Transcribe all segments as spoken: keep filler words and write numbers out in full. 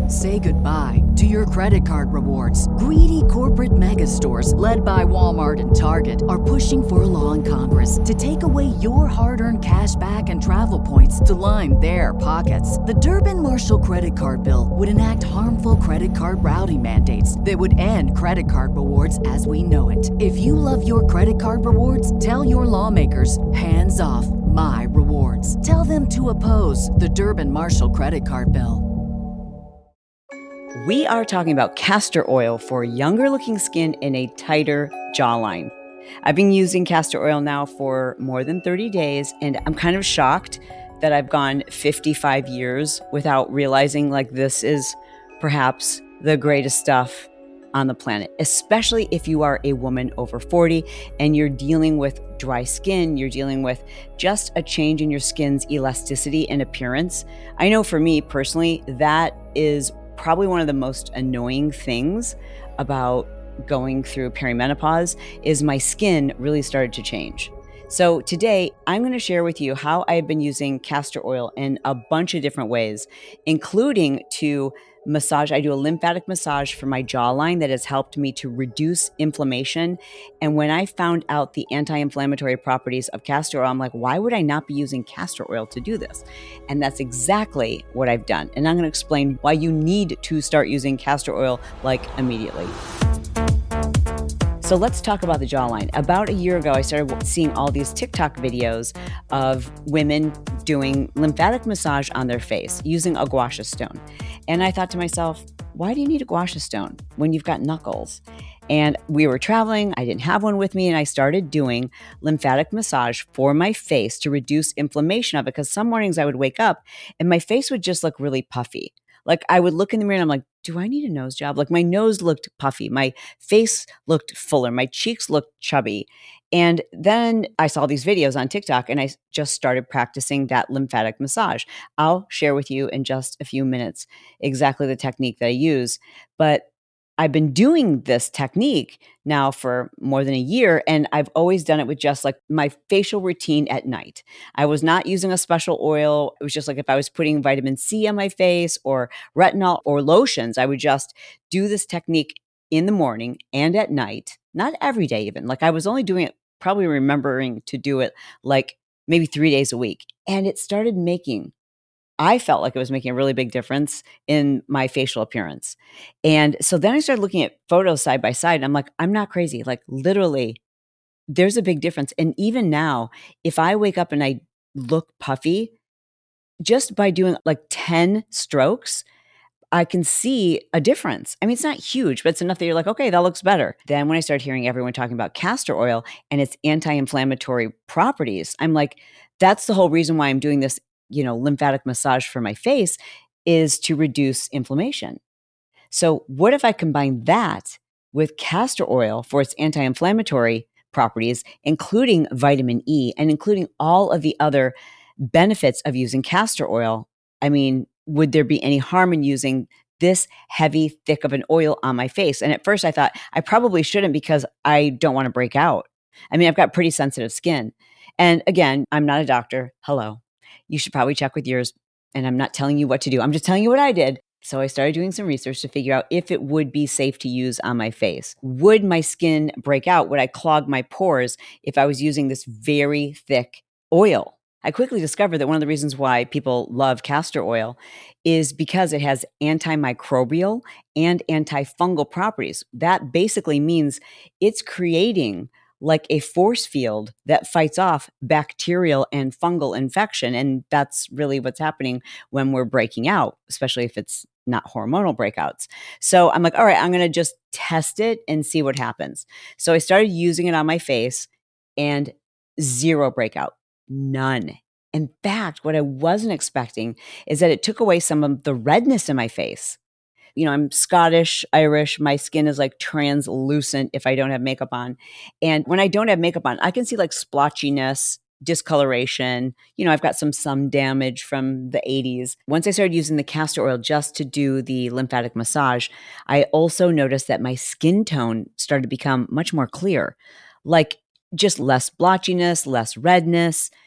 Say goodbye to your credit card rewards. Greedy corporate mega stores, led by Walmart and Target, are pushing for a law in Congress to take away your hard-earned cash back and travel points to line their pockets. The Durbin-Marshall credit card bill would enact harmful credit card routing mandates that would end credit card rewards as we know it. If you love your credit card rewards, tell your lawmakers, hands off my rewards. Tell them to oppose the Durbin-Marshall credit card bill. We are talking about castor oil for younger looking skin and a tighter jawline. I've been using castor oil now for more than thirty days, and I'm kind of shocked that I've gone fifty-five years without realizing like this is perhaps the greatest stuff on the planet, especially if you are a woman over forty and you're dealing with dry skin, you're dealing with just a change in your skin's elasticity and appearance. I know for me personally, that is probably one of the most annoying things about going through perimenopause is my skin really started to change. So today I'm going to share with you how I've been using castor oil in a bunch of different ways, including to massage. I do a lymphatic massage for my jawline that has helped me to reduce inflammation. And when I found out the anti-inflammatory properties of castor oil, I'm like, why would I not be using castor oil to do this? And that's exactly what I've done. And I'm going to explain why you need to start using castor oil like immediately. So let's talk about the jawline. About a year ago, I started seeing all these TikTok videos of women doing lymphatic massage on their face using a gua sha stone. And I thought to myself, why do you need a gua sha stone when you've got knuckles? And we were traveling, I didn't have one with me, and I started doing lymphatic massage for my face to reduce inflammation of it, because some mornings I would wake up and my face would just look really puffy. Like I would look in the mirror and I'm like, do I need a nose job? Like my nose looked puffy. My face looked fuller. My cheeks looked chubby. And then I saw these videos on TikTok and I just started practicing that lymphatic massage. I'll share with you in just a few minutes exactly the technique that I use. But I've been doing this technique now for more than a year, and I've always done it with just like my facial routine at night. I was not using a special oil. It was just like if I was putting vitamin C on my face or retinol or lotions, I would just do this technique in the morning and at night, not every day even. Like I was only doing it, probably remembering to do it like maybe three days a week. And it started making I felt like it was making a really big difference in my facial appearance. And so then I started looking at photos side by side and I'm like, I'm not crazy. Like literally, there's a big difference. And even now, if I wake up and I look puffy, just by doing like ten strokes, I can see a difference. I mean, it's not huge, but it's enough that you're like, okay, that looks better. Then when I started hearing everyone talking about castor oil and its anti-inflammatory properties, I'm like, that's the whole reason why I'm doing this, you know, lymphatic massage for my face is to reduce inflammation. So what if I combine that with castor oil for its anti-inflammatory properties, including vitamin E and including all of the other benefits of using castor oil? I mean, would there be any harm in using this heavy, thick of an oil on my face? And at first I thought I probably shouldn't because I don't want to break out. I mean, I've got pretty sensitive skin. And again, I'm not a doctor. Hello. You should probably check with yours. And I'm not telling you what to do. I'm just telling you what I did. So I started doing some research to figure out if it would be safe to use on my face. Would my skin break out? Would I clog my pores if I was using this very thick oil? I quickly discovered that one of the reasons why people love castor oil is because it has antimicrobial and antifungal properties. That basically means it's creating like a force field that fights off bacterial and fungal infection. And that's really what's happening when we're breaking out, especially if it's not hormonal breakouts. So I'm like, all right, I'm going to just test it and see what happens. So I started using it on my face and zero breakout, none. In fact, what I wasn't expecting is that it took away some of the redness in my face. You know, I'm Scottish, Irish. My skin is like translucent if I don't have makeup on. And when I don't have makeup on, I can see like splotchiness, discoloration. You know, I've got some sun damage from the eighties. Once I started using the castor oil just to do the lymphatic massage, I also noticed that my skin tone started to become much more clear, like just less blotchiness, less redness.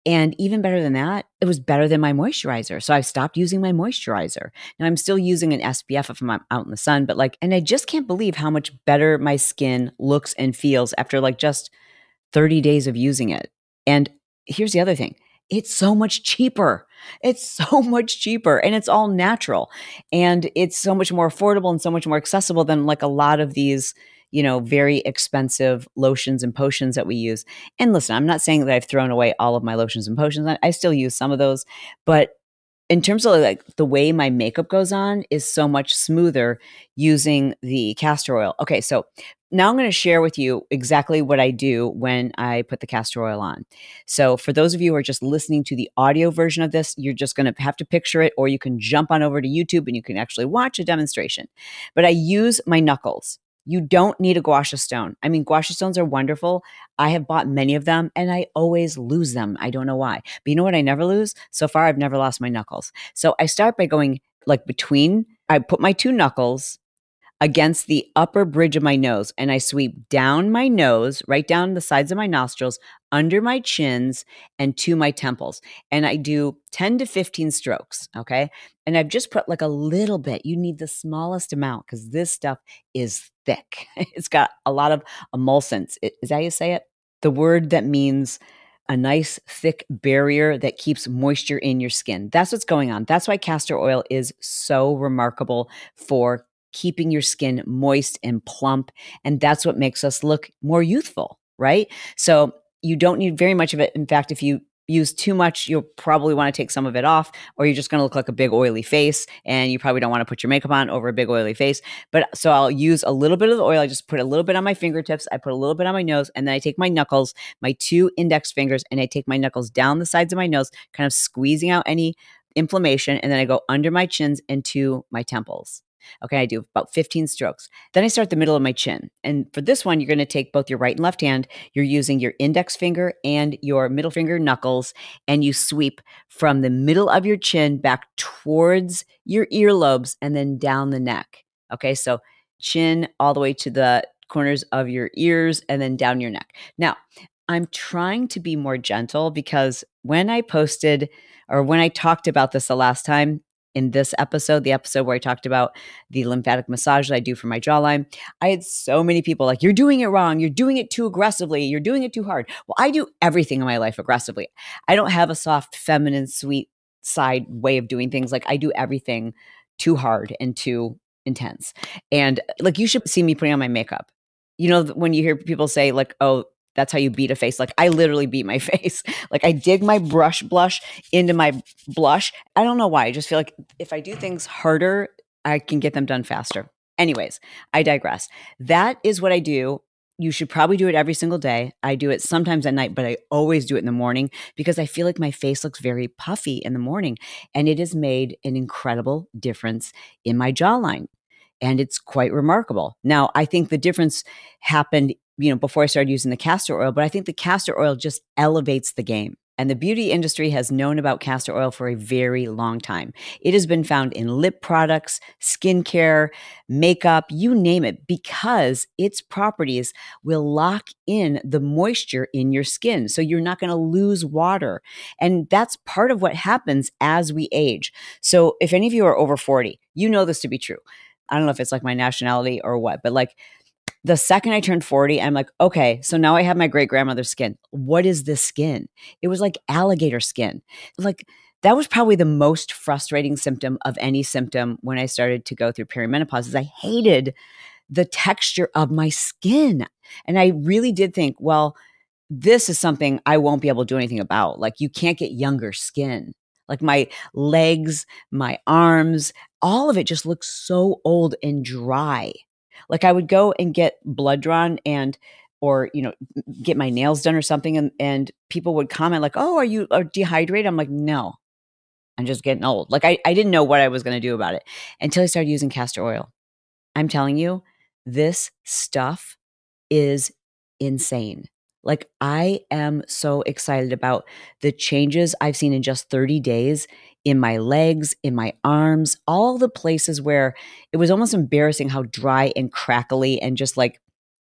And even better than that, it was better than my moisturizer. So I stopped using my moisturizer. Now I'm still using an S P F if I'm out in the sun, but like, and I just can't believe how much better my skin looks and feels after like just thirty days of using it. And here's the other thing. It's so much cheaper. It's so much cheaper and it's all natural. And it's so much more affordable and so much more accessible than like a lot of these, you know, very expensive lotions and potions that we use. And listen, I'm not saying that I've thrown away all of my lotions and potions. I, I still use some of those, but in terms of like the way my makeup goes on is so much smoother using the castor oil. Okay, so now I'm going to share with you exactly what I do when I put the castor oil on. So for those of you who are just listening to the audio version of this, you're just going to have to picture it, or you can jump on over to YouTube and you can actually watch a demonstration. But I use my knuckles. You don't need a gua sha stone. I mean, gua sha stones are wonderful. I have bought many of them and I always lose them. I don't know why. But you know what I never lose? So far, I've never lost my knuckles. So I start by going like between, I put my two knuckles against the upper bridge of my nose and I sweep down my nose, right down the sides of my nostrils, under my chins and to my temples. And I do ten to fifteen strokes, okay? And I've just put like a little bit. You need the smallest amount because this stuff is thick. It's got a lot of emulsants. Is that how you say it? The word that means a nice thick barrier that keeps moisture in your skin. That's what's going on. That's why castor oil is so remarkable for keeping your skin moist and plump. And that's what makes us look more youthful, right? So you don't need very much of it. In fact, if you use too much, you'll probably want to take some of it off, or you're just going to look like a big oily face and you probably don't want to put your makeup on over a big oily face. But so I'll use a little bit of the oil. I just put a little bit on my fingertips. I put a little bit on my nose, and then I take my knuckles, my two index fingers, and I take my knuckles down the sides of my nose, kind of squeezing out any inflammation. And then I go under my chins and to my temples. Okay, I do about fifteen strokes. Then I start the middle of my chin. And for this one, you're going to take both your right and left hand. You're using your index finger and your middle finger knuckles, and you sweep from the middle of your chin back towards your earlobes and then down the neck. Okay, so chin all the way to the corners of your ears and then down your neck. Now, I'm trying to be more gentle because when I posted or when I talked about this the last time, in this episode, the episode where I talked about the lymphatic massage that I do for my jawline, I had so many people like, you're doing it wrong. You're doing it too aggressively. You're doing it too hard. Well, I do everything in my life aggressively. I don't have a soft, feminine, sweet side way of doing things. Like I do everything too hard and too intense. And like, you should see me putting on my makeup. You know, when you hear people say like, oh, that's how you beat a face. Like I literally beat my face. Like I dig my brush blush into my blush. I don't know why. I just feel like if I do things harder, I can get them done faster. Anyways, I digress. That is what I do. You should probably do it every single day. I do it sometimes at night, but I always do it in the morning because I feel like my face looks very puffy in the morning. And it has made an incredible difference in my jawline. And it's quite remarkable. Now, I think the difference happened, you know, before I started using the castor oil, but I think the castor oil just elevates the game. And the beauty industry has known about castor oil for a very long time. It has been found in lip products, skincare, makeup, you name it, because its properties will lock in the moisture in your skin. So you're not going to lose water. And that's part of what happens as we age. So if any of you are over forty, you know this to be true. I don't know if it's like my nationality or what, but like the second I turned forty, I'm like, okay, so now I have my great grandmother's skin. What is this skin? It was like alligator skin. Like that was probably the most frustrating symptom of any symptom when I started to go through perimenopause is I hated the texture of my skin. And I really did think, well, this is something I won't be able to do anything about. Like you can't get younger skin. Like my legs, my arms, all of it just looks so old and dry. Like I would go and get blood drawn and, or, you know, get my nails done or something. And, and people would comment like, oh, are you are dehydrated? I'm like, no, I'm just getting old. Like I, I didn't know what I was going to do about it until I started using castor oil. I'm telling you, this stuff is insane. Like I am so excited about the changes I've seen in just thirty days in my legs, in my arms, all the places where it was almost embarrassing how dry and crackly and just like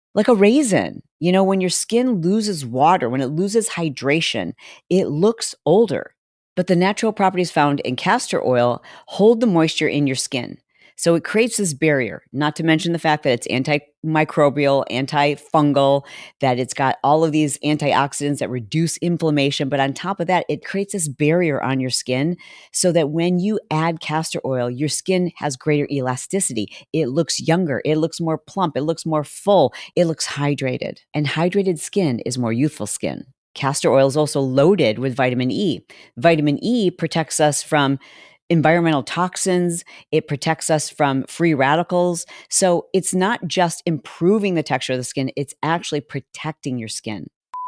like a raisin. You know, when your skin loses water, when it loses hydration, it looks older. But the natural properties found in castor oil hold the moisture in your skin. So it creates this barrier, not to mention the fact that it's antimicrobial, antifungal, that it's got all of these antioxidants that reduce inflammation. But on top of that, it creates this barrier on your skin so that when you add castor oil, your skin has greater elasticity. It looks younger. It looks more plump. It looks more full. It looks hydrated. And hydrated skin is more youthful skin. Castor oil is also loaded with vitamin E. Vitamin E protects us from environmental toxins. It protects us from free radicals. So it's not just improving the texture of the skin, it's actually protecting your skin.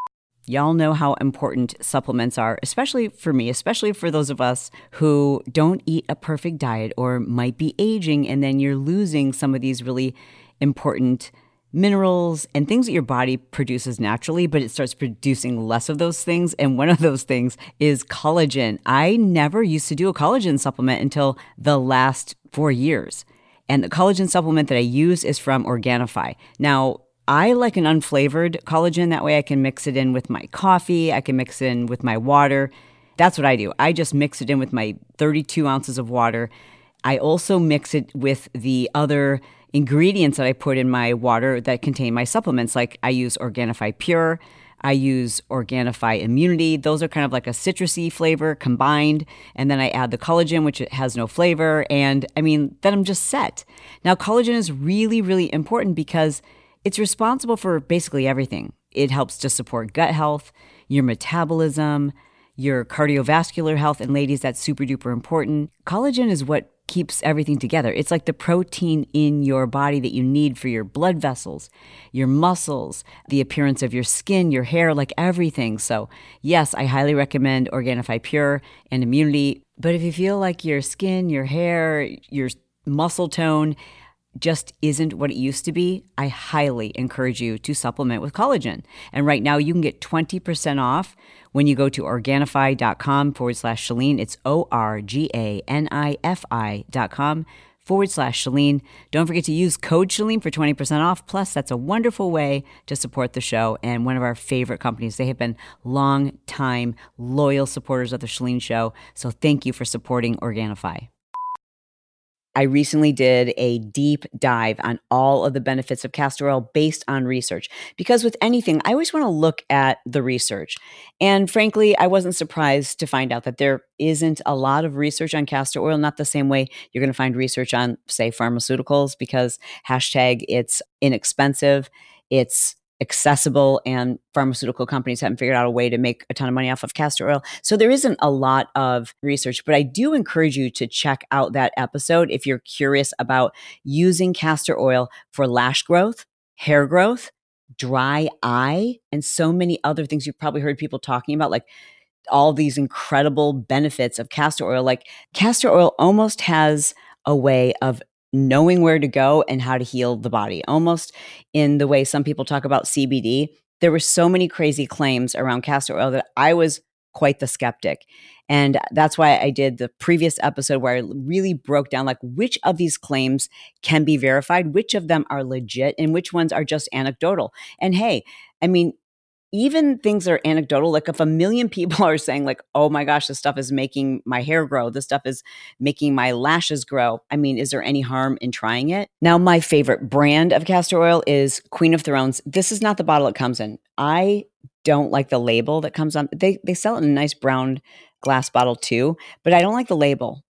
Y'all know how important supplements are, especially for me, especially for those of us who don't eat a perfect diet or might be aging, and then you're losing some of these really important minerals and things that your body produces naturally, but it starts producing less of those things. And one of those things is collagen. I never used to do a collagen supplement until the last four years. And the collagen supplement that I use is from Organifi. Now, I like an unflavored collagen. That way I can mix it in with my coffee. I can mix it in with my water. That's what I do. I just mix it in with my thirty-two ounces of water. I also mix it with the other ingredients that I put in my water that contain my supplements. Like I use Organifi Pure, I use Organifi Immunity. Those are kind of like a citrusy flavor combined. And then I add the collagen, which has no flavor. And I mean, then I'm just set. Now, collagen is really, really important because it's responsible for basically everything. It helps to support gut health, your metabolism, your cardiovascular health. And ladies, that's super duper important. Collagen is what keeps everything together. It's like the protein in your body that you need for your blood vessels, your muscles, the appearance of your skin, your hair, like everything. So yes, I highly recommend Organifi Pure and Immunity. But if you feel like your skin, your hair, your muscle tone just isn't what it used to be, I highly encourage you to supplement with collagen. And right now you can get twenty percent off when you go to Organifi.com forward slash Chalene. It's O-R-G-A-N-I-F-I dot com forward slash Chalene. Don't forget to use code Chalene for twenty percent off. Plus, that's a wonderful way to support the show and one of our favorite companies. They have been long time loyal supporters of the Chalene Show. So thank you for supporting Organifi. I recently did a deep dive on all of the benefits of castor oil based on research. Because with anything, I always want to look at the research. And frankly, I wasn't surprised to find out that there isn't a lot of research on castor oil, not the same way you're going to find research on, say, pharmaceuticals, because hashtag it's inexpensive, it's accessible, and pharmaceutical companies haven't figured out a way to make a ton of money off of castor oil. So there isn't a lot of research, but I do encourage you to check out that episode if you're curious about using castor oil for lash growth, hair growth, dry eye, and so many other things you've probably heard people talking about, like all these incredible benefits of castor oil. Like castor oil almost has a way of knowing where to go and how to heal the body, almost in the way some people talk about C B D. There were so many crazy claims around castor oil that I was quite the skeptic. And that's why I did the previous episode where I really broke down like which of these claims can be verified, which of them are legit, and which ones are just anecdotal. And hey, I mean, even things that are anecdotal, like if a million people are saying like, oh my gosh, this stuff is making my hair grow, this stuff is making my lashes grow, I mean, is there any harm in trying it? Now, my favorite brand of castor oil is Queen of Thrones. This is not the bottle it comes in. I don't like the label that comes on. They, they sell it in a nice brown glass bottle too, but I don't like the label.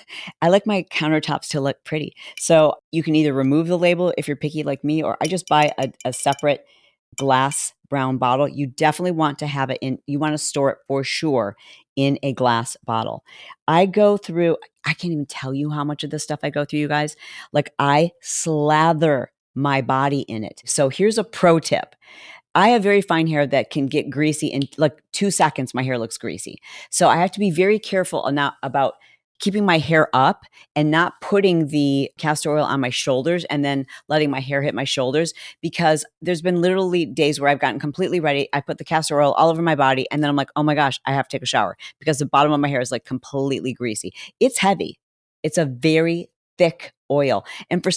I like my countertops to look pretty. So you can either remove the label if you're picky like me, or I just buy a, a separate glass brown bottle. You definitely want to have it in, you want to store it for sure in a glass bottle. I go through, I can't even tell you how much of this stuff I go through, you guys. Like I slather my body in it. So here's a pro tip. I have very fine hair that can get greasy in like two seconds. My hair looks greasy. So I have to be very careful now about keeping my hair up and not putting the castor oil on my shoulders and then letting my hair hit my shoulders, because there's been literally days where I've gotten completely ready. I put the castor oil all over my body and then I'm like, oh my gosh, I have to take a shower because the bottom of my hair is like completely greasy. It's heavy. It's a very thick oil. And for some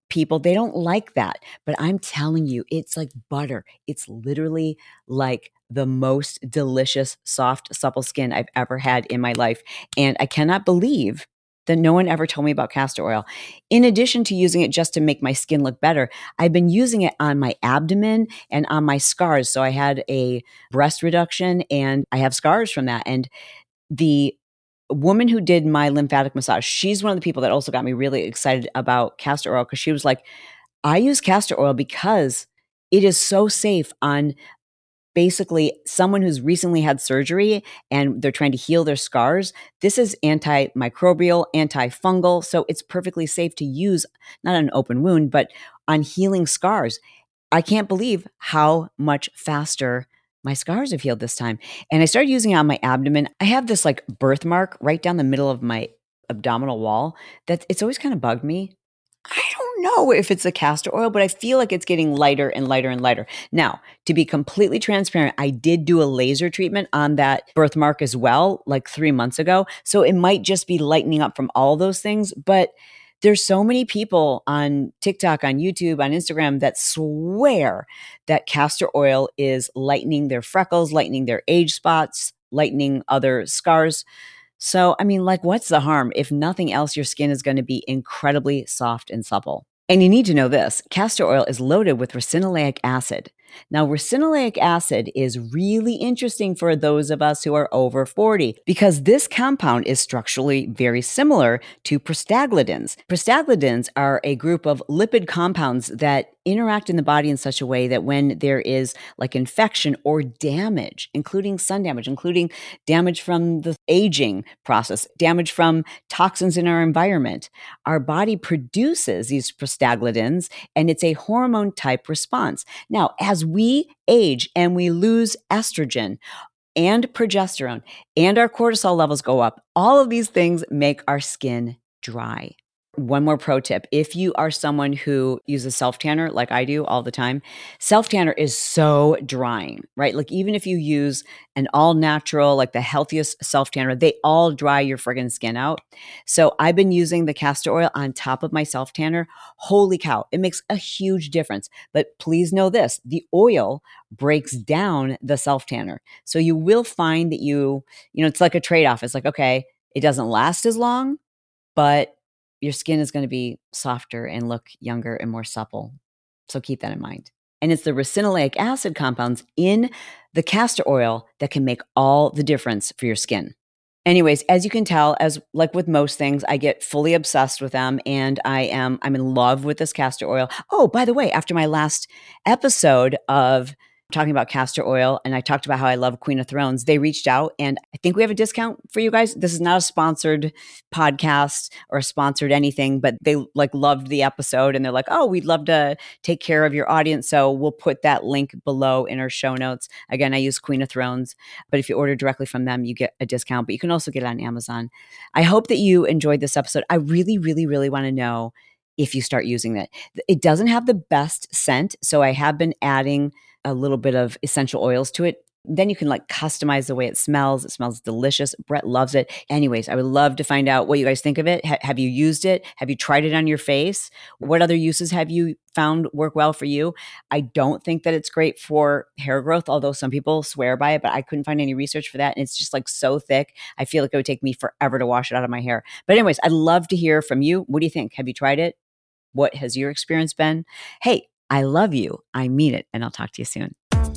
people, they don't like that. But I'm telling you, it's like butter. It's literally like the most delicious, soft, supple skin I've ever had in my life. And I cannot believe that no one ever told me about castor oil. In addition to using it just to make my skin look better, I've been using it on my abdomen and on my scars. So I had a breast reduction and I have scars from that. And the woman who did my lymphatic massage, she's one of the people that also got me really excited about castor oil, because she was like, I use castor oil because it is so safe on basically someone who's recently had surgery and they're trying to heal their scars. This is antimicrobial, antifungal, so it's perfectly safe to use, not on an open wound, but on healing scars. I can't believe how much faster my scars have healed this time. And I started using it on my abdomen. I have this like birthmark right down the middle of my abdominal wall that it's always kind of bugged me. I don't know if it's a castor oil, but I feel like it's getting lighter and lighter and lighter. Now, to be completely transparent, I did do a laser treatment on that birthmark as well, like three months ago. So it might just be lightening up from all those things, but there's so many people on TikTok, on YouTube, on Instagram that swear that castor oil is lightening their freckles, lightening their age spots, lightening other scars. So, I mean, like, what's the harm? If nothing else, your skin is going to be incredibly soft and supple. And you need to know this, castor oil is loaded with ricinoleic acid. Now, ricinoleic acid is really interesting for those of us who are over forty because this compound is structurally very similar to prostaglandins. Prostaglandins are a group of lipid compounds that interact in the body in such a way that when there is like infection or damage, including sun damage, including damage from the aging process, damage from toxins in our environment, our body produces these prostaglandins and it's a hormone type response. Now, as we age and we lose estrogen and progesterone and our cortisol levels go up, all of these things make our skin dry. One more pro tip. If you are someone who uses self-tanner like I do all the time, self-tanner is so drying, right? Like even if you use an all-natural, like the healthiest self-tanner, they all dry your friggin' skin out. So I've been using the castor oil on top of my self-tanner. Holy cow, it makes a huge difference. But please know this, the oil breaks down the self-tanner. So you will find that you, you know, it's like a trade-off. It's like, okay, it doesn't last as long, but your skin is going to be softer and look younger and more supple. So keep that in mind. And it's the ricinoleic acid compounds in the castor oil that can make all the difference for your skin. Anyways, as you can tell, as like with most things, I get fully obsessed with them and I am, I'm in love with this castor oil. Oh, by the way, after my last episode of talking about castor oil, and I talked about how I love Queen of Thrones, they reached out and I think we have a discount for you guys. This is not a sponsored podcast or a sponsored anything, but they like loved the episode and they're like, oh, we'd love to take care of your audience. So we'll put that link below in our show notes. Again, I use Queen of Thrones, but if you order directly from them, you get a discount, but you can also get it on Amazon. I hope that you enjoyed this episode. I really, really, really want to know if you start using it. It doesn't have the best scent, so I have been adding a little bit of essential oils to it. Then you can like customize the way it smells. It smells delicious. Brett loves it. Anyways, I would love to find out what you guys think of it. H- have you used it? Have you tried it on your face? What other uses have you found work well for you? I don't think that it's great for hair growth, although some people swear by it, but I couldn't find any research for that. And it's just like so thick. I feel like it would take me forever to wash it out of my hair. But anyways, I'd love to hear from you. What do you think? Have you tried it? What has your experience been? Hey, I love you. I mean it. And I'll talk to you soon.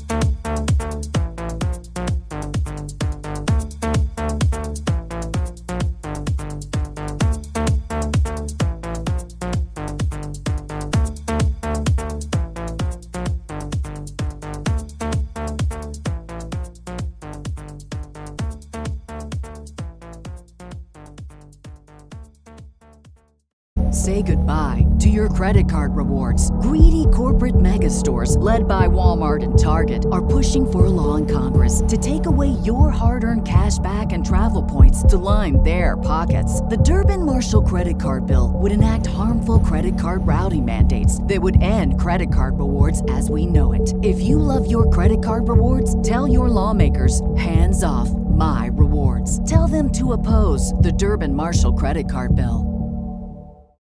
Say goodbye to your credit card rewards. Greedy corporate mega stores, led by Walmart and Target, are pushing for a law in Congress to take away your hard-earned cash back and travel points to line their pockets. The Durbin-Marshall credit card bill would enact harmful credit card routing mandates that would end credit card rewards as we know it. If you love your credit card rewards, tell your lawmakers, hands off my rewards. Tell them to oppose the Durbin-Marshall credit card bill.